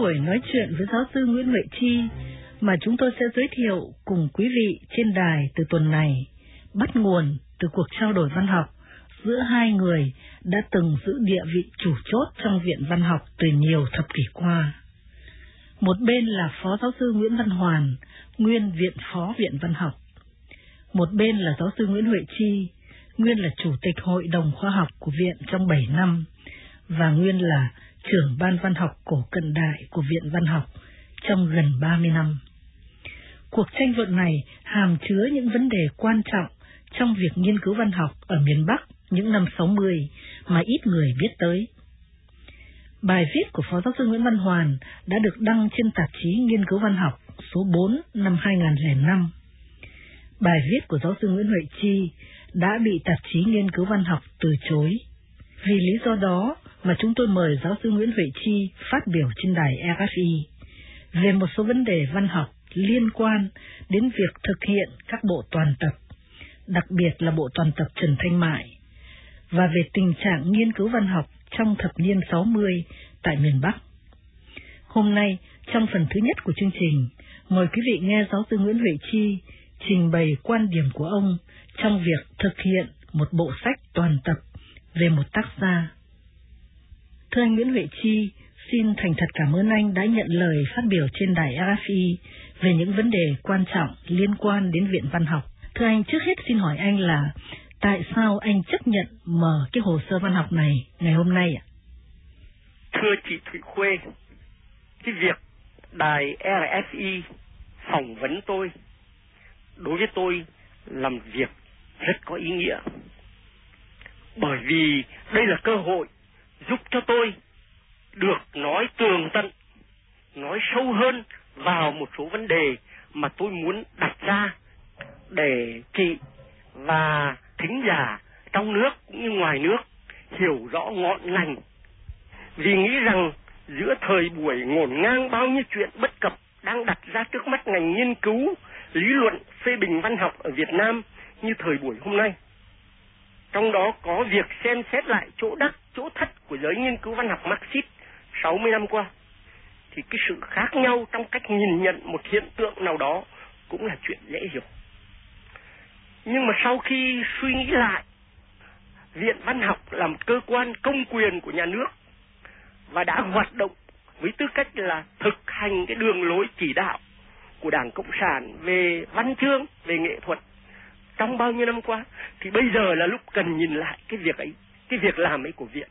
buổi nói chuyện với giáo sư Nguyễn Huệ Chi mà chúng tôi sẽ giới thiệu cùng quý vị trên đài từ tuần này bắt nguồn từ cuộc trao đổi văn học giữa hai người đã từng giữ địa vị chủ chốt trong Viện Văn học từ nhiều thập kỷ qua. Một bên là Phó Giáo sư Nguyễn Văn Hoàn, nguyên Viện Phó Viện Văn học. Một bên là Giáo sư Nguyễn Huệ Chi, nguyên là Chủ tịch Hội đồng Khoa học của Viện trong 7 năm, và nguyên là trưởng Ban Văn học Cổ Cận Đại của Viện Văn học trong gần 30 năm. Cuộc tranh luận này hàm chứa những vấn đề quan trọng trong việc nghiên cứu văn học ở miền Bắc những năm 60 mà ít người biết tới. Bài viết của Phó Giáo sư Nguyễn Văn Hoàn đã được đăng trên tạp chí Nghiên cứu Văn học số 4 năm 2005. Bài viết của Giáo sư Nguyễn Huệ Chi đã bị tạp chí Nghiên cứu Văn học từ chối. Vì lý do đó mà chúng tôi mời Giáo sư Nguyễn Huệ Chi phát biểu trên đài RFI về một số vấn đề văn học liên quan đến việc thực hiện các bộ toàn tập, đặc biệt là bộ toàn tập Trần Thanh Mại, và về tình trạng nghiên cứu văn học trong thập niên 60 tại miền Bắc. Hôm nay, trong phần thứ nhất của chương trình, mời quý vị nghe Giáo sư Nguyễn Huệ Chi trình bày quan điểm của ông trong việc thực hiện một bộ sách toàn tập về một tác gia. Thưa anh Nguyễn Huệ Chi, xin thành thật cảm ơn anh đã nhận lời phát biểu trên đài RFI về những vấn đề quan trọng liên quan đến Viện Văn học. Thưa anh, trước hết xin hỏi anh là tại sao anh chấp nhận mở cái hồ sơ văn học này ngày hôm nay ạ? Thưa chị Thụy Khuê, cái việc đài RFI phỏng vấn tôi đối với tôi là một việc rất có ý nghĩa. Bởi vì đây là cơ hội giúp cho tôi được nói tường tận, nói sâu hơn vào một số vấn đề mà tôi muốn đặt ra để chị và thính giả trong nước cũng như ngoài nước hiểu rõ ngọn ngành. Vì nghĩ rằng giữa thời buổi ngổn ngang bao nhiêu chuyện bất cập đang đặt ra trước mắt ngành nghiên cứu, lý luận, phê bình văn học ở Việt Nam như thời buổi hôm nay, trong đó có việc xem xét lại chỗ đắc, chỗ thất của giới nghiên cứu văn học Marxist 60 năm qua, thì cái sự khác nhau trong cách nhìn nhận một hiện tượng nào đó cũng là chuyện dễ hiểu. Nhưng mà sau khi suy nghĩ lại, Viện Văn học là một cơ quan công quyền của nhà nước và đã hoạt động với tư cách là thực hành cái đường lối chỉ đạo của Đảng Cộng sản về văn chương, về nghệ thuật trong bao nhiêu năm qua, thì bây giờ là lúc cần nhìn lại cái việc ấy, cái việc làm ấy của Viện.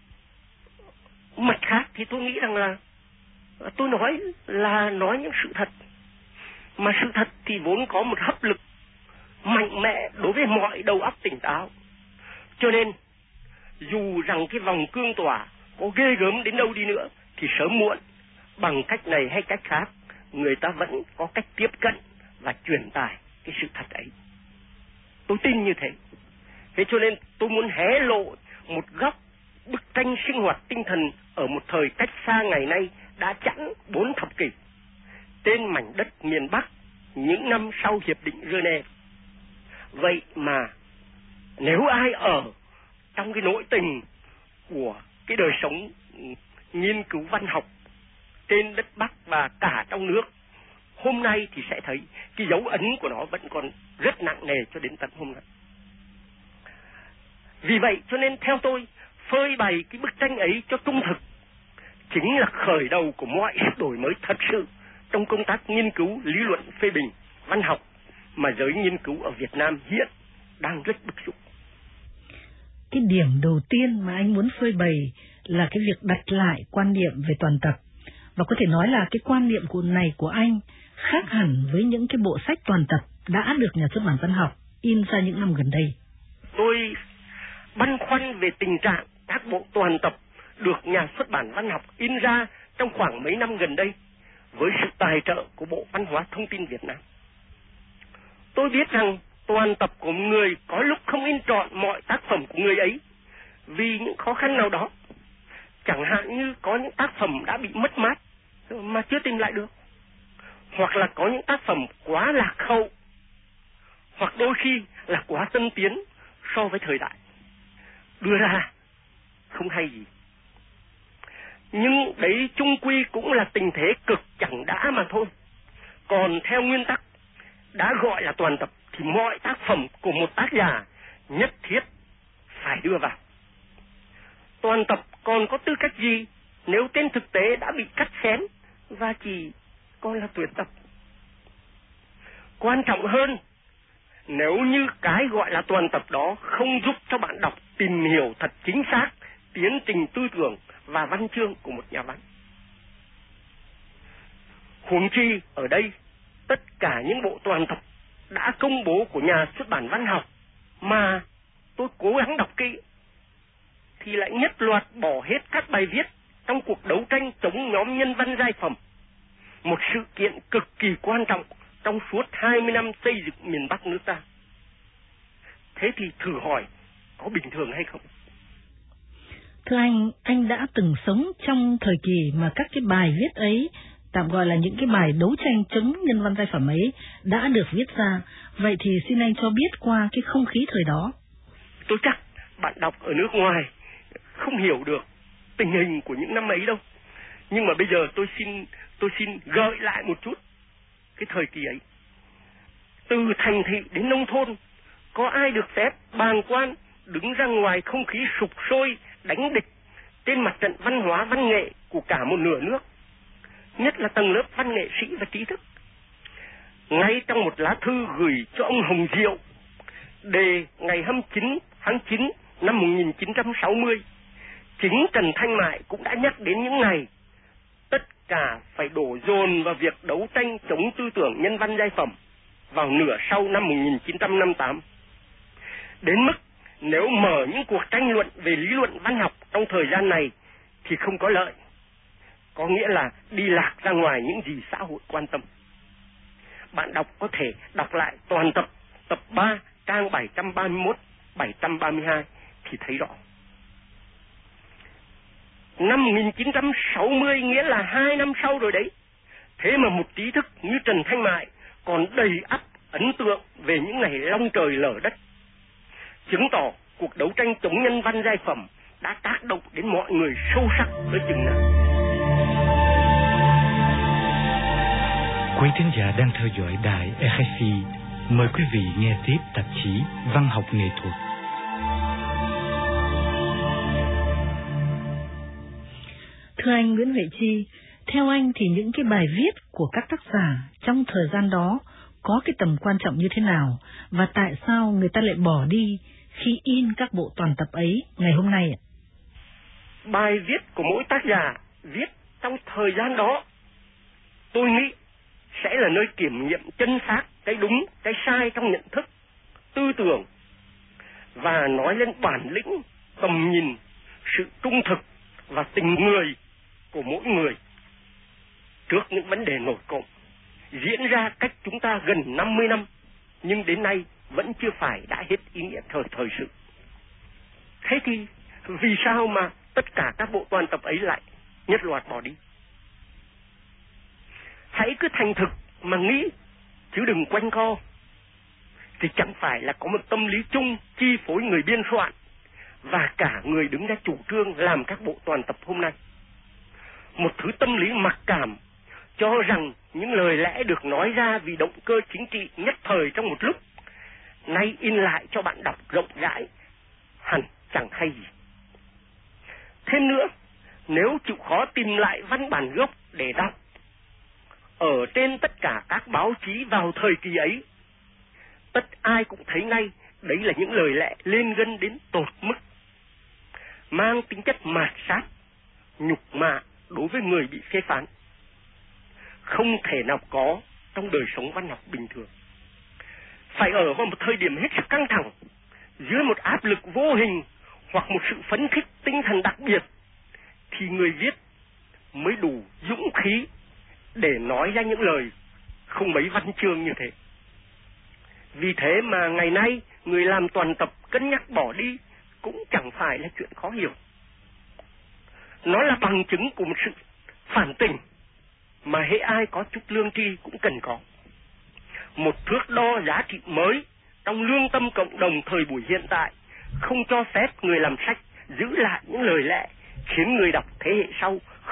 Mặt khác thì tôi nghĩ rằng là tôi nói những sự thật, mà sự thật thì vốn có một hấp lực mạnh mẽ đối với mọi đầu óc tỉnh táo. Cho nên dù rằng cái vòng cương tỏa có ghê gớm đến đâu đi nữa thì sớm muộn, bằng cách này hay cách khác, người ta vẫn có cách tiếp cận và truyền tải cái sự thật ấy. Tôi tin như thế. Thế cho nên tôi muốn hé lộ một góc bức tranh sinh hoạt tinh thần ở một thời cách xa ngày nay đã chẵn 4 thập kỷ trên mảnh đất miền Bắc những năm sau Hiệp định Geneva. Vậy mà nếu ai ở trong cái nội tình của cái đời sống nghiên cứu văn học trên đất Bắc và cả trong nước hôm nay thì sẽ thấy cái dấu ấn của nó vẫn còn rất nặng nề cho đến tận hôm nay. Vì vậy cho nên theo tôi, phơi bày cái bức tranh ấy cho trung thực chính là khởi đầu của mọi đổi mới thật sự trong công tác nghiên cứu, lý luận, phê bình văn học mà giới nghiên cứu ở Việt Nam hiện đang rất bức xúc. Cái điểm đầu tiên mà anh muốn phơi bày là cái việc đặt lại quan niệm về toàn tập, và có thể nói là cái quan niệm của anh khác hẳn với những cái bộ sách toàn tập đã được nhà xuất bản Văn học in ra những năm gần đây. Tôi băn khoăn về tình trạng các bộ toàn tập được nhà xuất bản Văn học in ra trong khoảng mấy năm gần đây với sự tài trợ của Bộ Văn hóa Thông tin Việt Nam. Tôi biết rằng toàn tập của người có lúc không in trọn mọi tác phẩm của người ấy vì những khó khăn nào đó. Chẳng hạn như có những tác phẩm đã bị mất mát mà chưa tìm lại được, hoặc là có những tác phẩm quá lạc hậu, hoặc đôi khi là quá tân tiến so với thời đại, đưa ra không hay gì. Nhưng đấy chung quy cũng là tình thế cực chẳng đã mà thôi. Còn theo nguyên tắc đã gọi là toàn tập thì mọi tác phẩm của một tác giả nhất thiết phải đưa vào. Toàn tập còn có tư cách gì nếu trên thực tế đã bị cắt xén và chỉ còn là tuyển tập? Quan trọng hơn, nếu như cái gọi là toàn tập đó không giúp cho bạn đọc tìm hiểu thật chính xác tiến trình tư tưởng và văn chương của một nhà văn. Huống chi ở đây, tất cả những bộ toàn tập đã công bố của nhà xuất bản văn học mà tôi cố gắng đọc kỹ thì lại nhất loạt bỏ hết các bài viết trong cuộc đấu tranh chống nhóm nhân văn giai phẩm, một sự kiện cực kỳ quan trọng trong suốt 20 năm xây dựng miền Bắc nước ta. Thế thì thử hỏi, có bình thường hay không? Thưa anh đã từng sống trong thời kỳ mà các cái bài viết ấy, tạm gọi là những cái bài đấu tranh chống nhân văn giai phẩm ấy, đã được viết ra. Vậy thì xin anh cho biết qua cái không khí thời đó. Tôi chắc bạn đọc ở nước ngoài không hiểu được tình hình của những năm ấy đâu. Nhưng mà bây giờ tôi xin gợi lại một chút cái thời kỳ ấy. Từ thành thị đến nông thôn, có ai được phép bàng quan đứng ra ngoài không khí sục sôi đánh địch trên mặt trận văn hóa văn nghệ của cả một nửa nước, nhất là tầng lớp văn nghệ sĩ và trí thức? Ngay trong một lá thư gửi cho ông Hồng Diệu đề ngày 29 tháng 9 năm 1960, chính Trần Thanh Mại cũng đã nhắc đến những ngày tất cả phải đổ dồn vào việc đấu tranh chống tư tưởng nhân văn giai phẩm vào nửa sau năm 1958. Đến mức nếu mở những cuộc tranh luận về lý luận văn học trong thời gian này thì không có lợi, có nghĩa là đi lạc ra ngoài những gì xã hội quan tâm. Bạn đọc có thể đọc lại toàn tập, tập 3, trang 731, 732 thì thấy rõ. Năm 1960 nghĩa là 2 năm sau rồi đấy. Thế mà một trí thức như Trần Thanh Mại còn đầy ắp ấn tượng về những ngày long trời lở đất, chứng tỏ cuộc đấu tranh chống nhân văn giai phẩm đã tác động đến mọi người sâu sắc tới chừng nào. Quý thính giả đang theo dõi đài RFI. Mời quý vị nghe tiếp tạp chí Văn học nghệ thuật. Thưa anh Nguyễn Huệ Chi, theo anh thì những cái bài viết của các tác giả trong thời gian đó có cái tầm quan trọng như thế nào, và tại sao người ta lại bỏ đi khi in các bộ toàn tập ấy ngày hôm nay ạ? Bài viết của mỗi tác giả viết trong thời gian đó, tôi nghĩ sẽ là nơi kiểm nghiệm chân xác cái đúng, cái sai trong nhận thức, tư tưởng, và nói lên bản lĩnh, tầm nhìn, sự trung thực và tình người của mỗi người trước những vấn đề nổi cộm diễn ra cách chúng ta gần 50 năm nhưng đến nay vẫn chưa phải đã hết ý nghĩa thời sự. Thế thì vì sao mà tất cả các bộ toàn tập ấy lại nhất loạt bỏ đi? Hãy cứ thành thực mà nghĩ, chứ đừng quanh co. Thì chẳng phải là có một tâm lý chung chi phối người biên soạn và cả người đứng ra chủ trương làm các bộ toàn tập hôm nay. Một thứ tâm lý mặc cảm, cho rằng những lời lẽ được nói ra vì động cơ chính trị nhất thời trong một lúc, nay in lại cho bạn đọc rộng rãi, hẳn chẳng hay gì. Thêm nữa, nếu chịu khó tìm lại văn bản gốc để đọc, ở trên tất cả các báo chí vào thời kỳ ấy, tất ai cũng thấy ngay đấy là những lời lẽ lên gân đến tột mức, mang tính chất mạt sát, nhục mạ đối với người bị phê phán, không thể nào có trong đời sống văn học bình thường. Phải ở vào một thời điểm hết sức căng thẳng, dưới một áp lực vô hình hoặc một sự phấn khích tinh thần đặc biệt, thì người viết mới đủ dũng khí để nói ra những lời không mấy văn chương như thế. Vì thế mà ngày nay người làm toàn tập cân nhắc bỏ đi cũng chẳng phải là chuyện khó hiểu. Nó là bằng chứng của một sự phản tỉnh mà hễ ai có chút lương tri cũng cần có. Một thước đo giá trị mới trong lương tâm cộng đồng thời buổi hiện tại, không cho phép người làm sách giữ lại những lời lẽ khiến người đọc thế hệ sau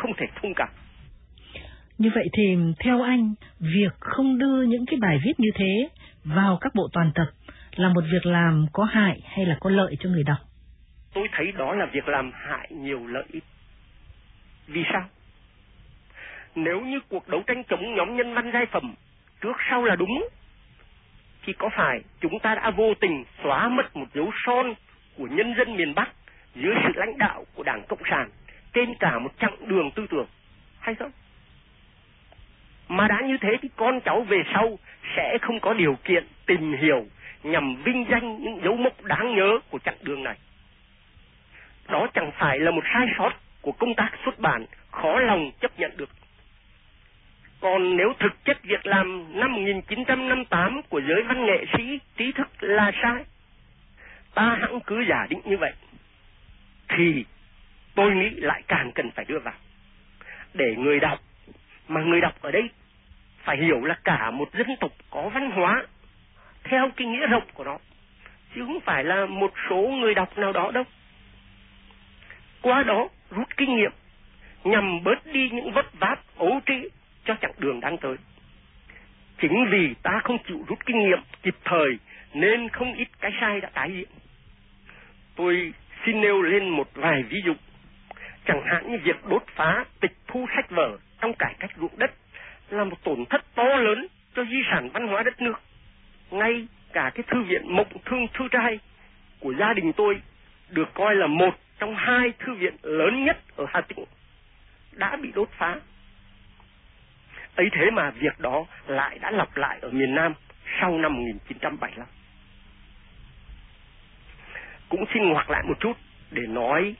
không thể thông cảm. Như vậy thì theo anh, việc không đưa những cái bài viết như thế vào các bộ toàn tập là một việc làm có hại hay là có lợi cho người đọc? Tôi thấy đó là việc làm hại nhiều lợi ích. Vì sao? Nếu như cuộc đấu tranh chống nhóm nhân văn giai phẩm trước sau là đúng, thì có phải chúng ta đã vô tình xóa mất một dấu son của nhân dân miền Bắc dưới sự lãnh đạo của Đảng Cộng sản trên cả một chặng đường tư tưởng hay không? Mà đã như thế thì con cháu về sau sẽ không có điều kiện tìm hiểu nhằm vinh danh những dấu mốc đáng nhớ của chặng đường này. Đó chẳng phải là một sai sót của công tác xuất bản khó lòng chấp nhận được. Còn nếu thực chất việc làm năm 1958 của giới văn nghệ sĩ trí thức là sai, ta hẵng cứ giả định như vậy, thì tôi nghĩ lại càng cần phải đưa vào. Để người đọc, mà người đọc ở đây phải hiểu là cả một dân tộc có văn hóa theo cái nghĩa rộng của nó, chứ không phải là một số người đọc nào đó đâu. Qua đó rút kinh nghiệm nhằm bớt đi những vấp váp ấu trĩ cho chặng đường đang tới. Chính vì ta không chịu rút kinh nghiệm kịp thời nên không ít cái sai đã tái hiện. Tôi xin nêu lên một vài ví dụ. Chẳng hạn như việc đốt phá tịch thu sách vở trong cải cách ruộng đất là một tổn thất to lớn cho di sản văn hóa đất nước. Ngay cả cái thư viện Mộng Thương Thư Trai của gia đình tôi, được coi là một trong hai thư viện lớn nhất ở Hà Tĩnh, đã bị đốt phá. Ấy thế mà việc đó lại đã lặp lại ở miền Nam sau năm 1975. Cũng xin ngoặc lại một chút để nói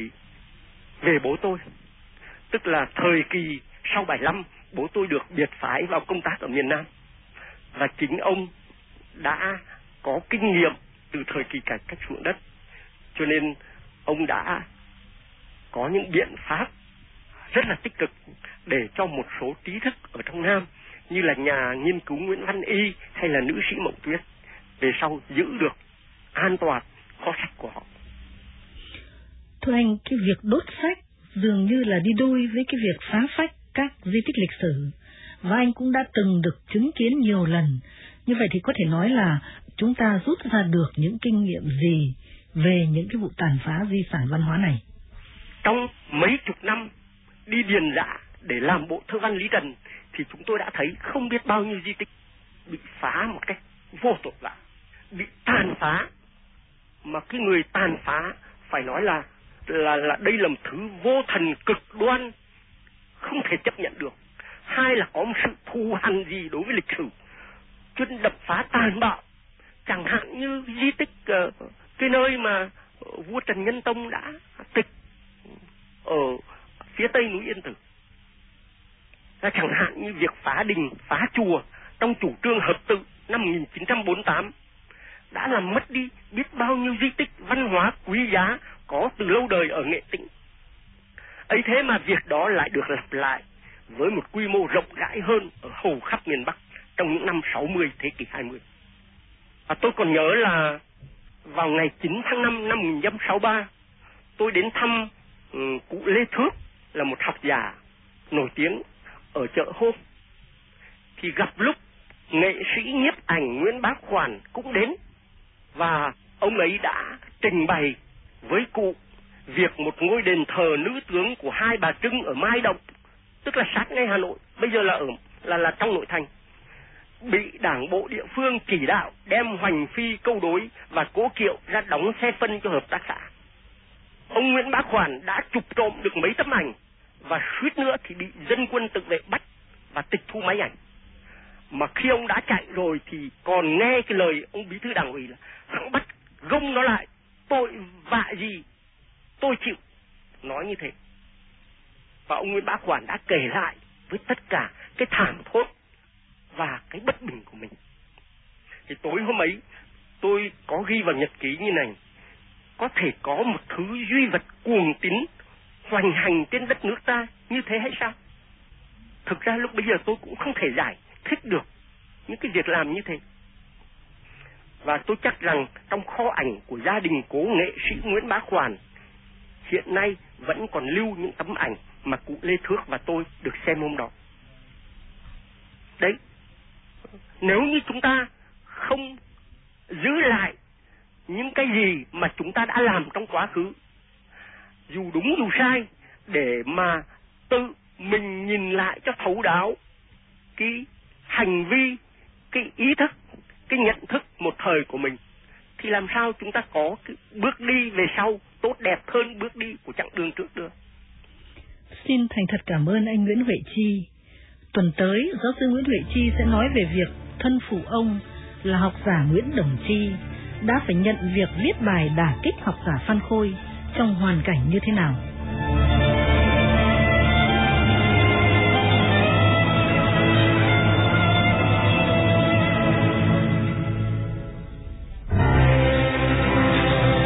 về bố tôi. Tức là thời kỳ sau 75, bố tôi được biệt phái vào công tác ở miền Nam. Và chính ông đã có kinh nghiệm từ thời kỳ cải cách ruộng đất, cho nên ông đã có những biện pháp rất là tích cực để cho một số trí thức ở trong Nam, như là nhà nghiên cứu Nguyễn Văn Y hay là nữ sĩ Mộng Tuyết, về sau giữ được an toàn kho sách của họ. Thưa anh, cái việc đốt sách dường như là đi đôi với cái việc phá phách các di tích lịch sử, và anh cũng đã từng được chứng kiến nhiều lần. Như vậy thì có thể nói là chúng ta rút ra được những kinh nghiệm gì về những cái vụ tàn phá di sản văn hóa này? Trong mấy chục năm đi điền rã để làm bộ thơ văn Lý Trần thì chúng tôi đã thấy không biết bao nhiêu di tích bị phá một cách vô tội vạ, bị tàn phá, mà cái người tàn phá phải nói là đây là một thứ vô thần cực đoan, không thể chấp nhận được. Hai là có một sự thù hằn gì đối với lịch sử, chuyên đập phá tàn bạo. Chẳng hạn như di tích cái nơi mà vua Trần Nhân Tông đã tịch ở phía tây núi Yên Tử. Chẳng hạn như việc phá đình, phá chùa trong chủ trương hợp tự năm 1948 đã làm mất đi biết bao nhiêu di tích văn hóa quý giá có từ lâu đời ở Nghệ Tĩnh. Ấy thế mà việc đó lại được lặp lại với một quy mô rộng rãi hơn ở hầu khắp miền Bắc trong những năm 60 thế kỷ 20. Tôi còn nhớ là vào ngày 9 tháng 5 năm 1963, tôi đến thăm cụ Lê Thước, là một học giả nổi tiếng ở chợ Hôm, thì gặp lúc nghệ sĩ nhiếp ảnh Nguyễn Bá Khoản cũng đến, và ông ấy đã trình bày với cụ việc một ngôi đền thờ nữ tướng của Hai Bà Trưng ở Mai Động, tức là sát ngay Hà Nội, bây giờ là trong nội thành, bị đảng bộ địa phương chỉ đạo đem hoành phi, câu đối và cố kiệu ra đóng xe phân cho hợp tác xã. Ông Nguyễn Bá Khoản đã chụp trộm được mấy tấm ảnh và suýt nữa thì bị dân quân tự vệ bắt và tịch thu máy ảnh. Mà khi ông đã chạy rồi thì còn nghe cái lời ông bí thư đảng ủy là hẵng bắt gông nó lại, tội vạ gì tôi chịu, nói như thế. Và ông Nguyễn Bá Khoản đã kể lại với tất cả cái thảm thốt và cái bất bình của mình. Thì tối hôm ấy tôi có ghi vào nhật ký như này: có thể có một thứ duy vật cuồng tín hoành hành trên đất nước ta như thế hay sao? Thực ra lúc bây giờ tôi cũng không thể giải thích được những cái việc làm như thế. Và tôi chắc rằng trong kho ảnh của gia đình cố nghệ sĩ Nguyễn Bá Khoản hiện nay vẫn còn lưu những tấm ảnh mà cụ Lê Thước và tôi được xem hôm đó. Đấy, nếu như chúng ta không giữ lại những cái gì mà chúng ta đã làm trong quá khứ, dù đúng dù sai, để mà tự mình nhìn lại cho thấu đáo cái hành vi, cái ý thức, cái nhận thức một thời của mình, thì làm sao chúng ta có cái bước đi về sau tốt đẹp hơn bước đi của chặng đường trước được. Xin thành thật cảm ơn anh Nguyễn Huệ Chi. Tuần tới, giáo sư Nguyễn Huệ Chi sẽ nói về việc thân phụ ông là học giả Nguyễn Đồng Chi đã phải nhận việc viết bài đả kích học giả Phan Khôi trong hoàn cảnh như thế nào.